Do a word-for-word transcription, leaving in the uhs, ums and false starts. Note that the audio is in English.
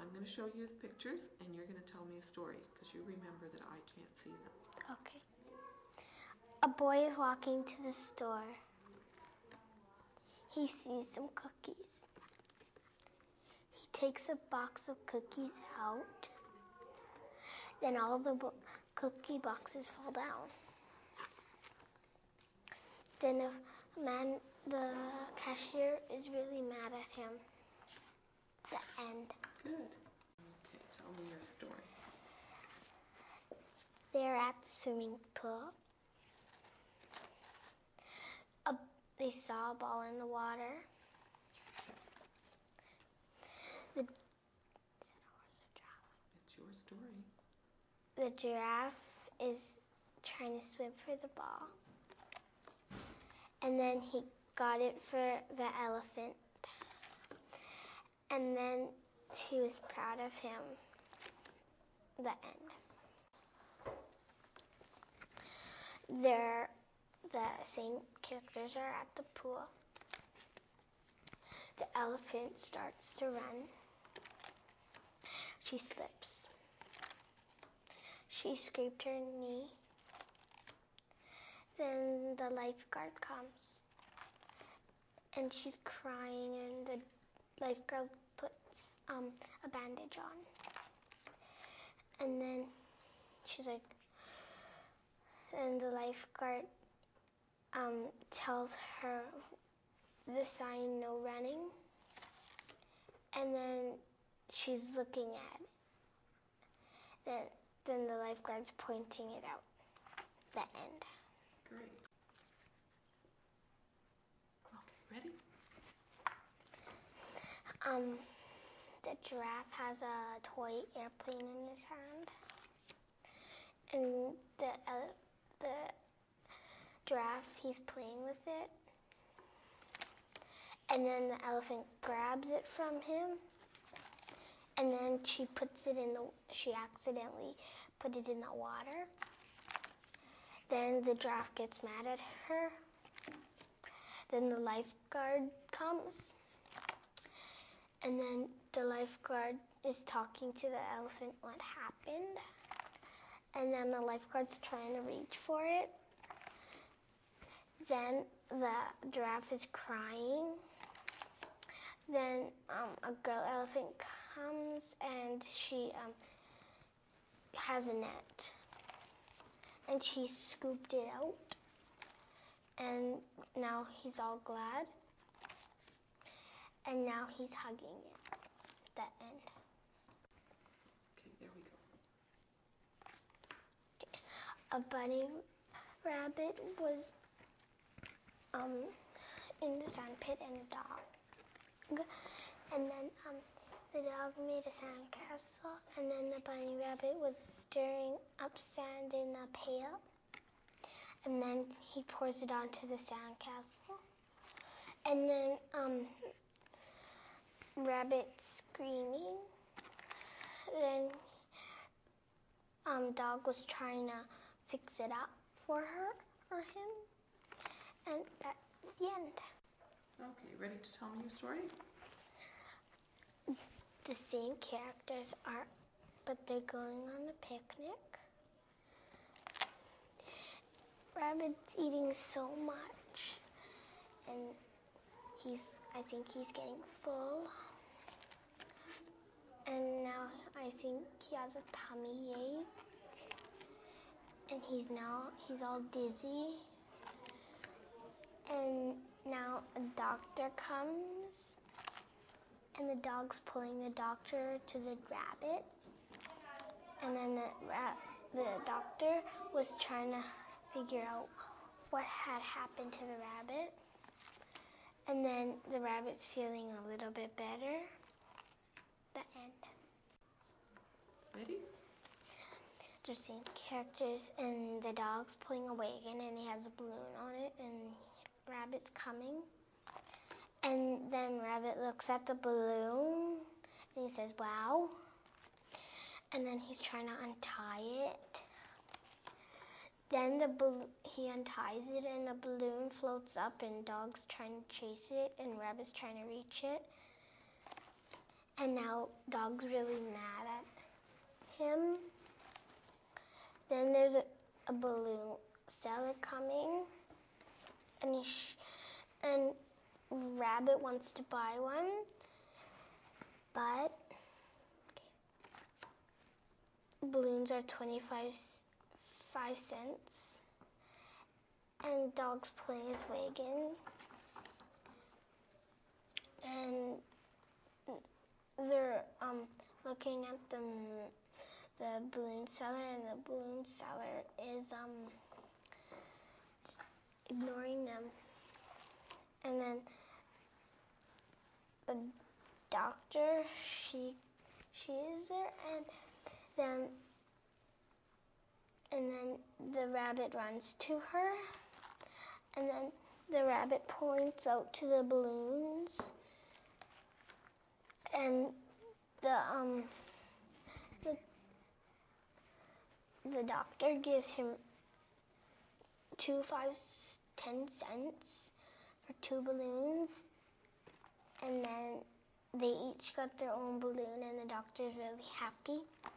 I'm going to show you the pictures, and you're going to tell me a story, because you remember that I can't see them. Okay. A boy is walking to the store. He sees some cookies. He takes a box of cookies out. Then all the bo- cookie boxes fall down. Then the man, the cashier, is really mad at him. The end. Good. Okay, tell me your story. They're at the swimming pool. A, they saw a ball in the water. The, it's your story. The giraffe is trying to swim for the ball. And then he got it for the elephant. And then she was proud of him. The end. They're, the same characters are at the pool. The elephant starts to run. She slips. She scraped her knee. Then the lifeguard comes. And she's crying, and the lifeguard puts um, a bandage on. And then she's like, and the lifeguard um, tells her the sign, no running. And then she's looking at it. Then, then the lifeguard's pointing it out. The end. Great. Okay, ready? Um, the giraffe has a toy airplane in his hand. And the uh, the giraffe, he's playing with it. And then the elephant grabs it from him. And then she puts it in the, she accidentally put it in the water. Then the giraffe gets mad at her. Then the lifeguard comes. And then the lifeguard is talking to the elephant what happened. And then the lifeguard's trying to reach for it. Then the giraffe is crying. Then um, a girl elephant comes and she um, has a net. And she scooped it out. And now he's all glad. And now he's hugging it. The end. Okay, there we go. Okay. A bunny rabbit was um, in the sand pit, and a dog. And then um, the dog made a sandcastle, and then the bunny rabbit was stirring up sand in a pail. And then he pours it onto the sandcastle. And then um, rabbit screaming. Then um, dog was trying to fix it up for her or him. And that's the end. Okay, ready to tell me your story? The same characters are, but they're going on a picnic. Rabbit's eating so much, and he's, I think he's getting full. And now I think he has a tummy ache, and he's now, he's all dizzy. And now a doctor comes, and the dog's pulling the doctor to the rabbit. And then the, ra- the doctor was trying to figure out what had happened to the rabbit. And then the rabbit's feeling a little bit better. The end. Ready? There's same characters, and the dog's pulling a wagon, and he has a balloon on it, and rabbit's coming. And then rabbit looks at the balloon, and he says, wow. And then he's trying to untie it. Then the bal- he unties it, and the balloon floats up, and dog's trying to chase it, and rabbit's trying to reach it. And now Dog's really mad at him. Then there's a, a balloon seller coming, and he sh- and Rabbit wants to buy one, but balloons are twenty-five five cents, and Dog's playing his wagon, and they're um looking at the the balloon seller, and the balloon seller is um ignoring them. And then the doctor, she she is there, and then and then the rabbit runs to her, and then the rabbit points out to the balloons, and the um the the doctor gives him two fives ten cents for two balloons, and then they each got their own balloon, and the doctor's really happy.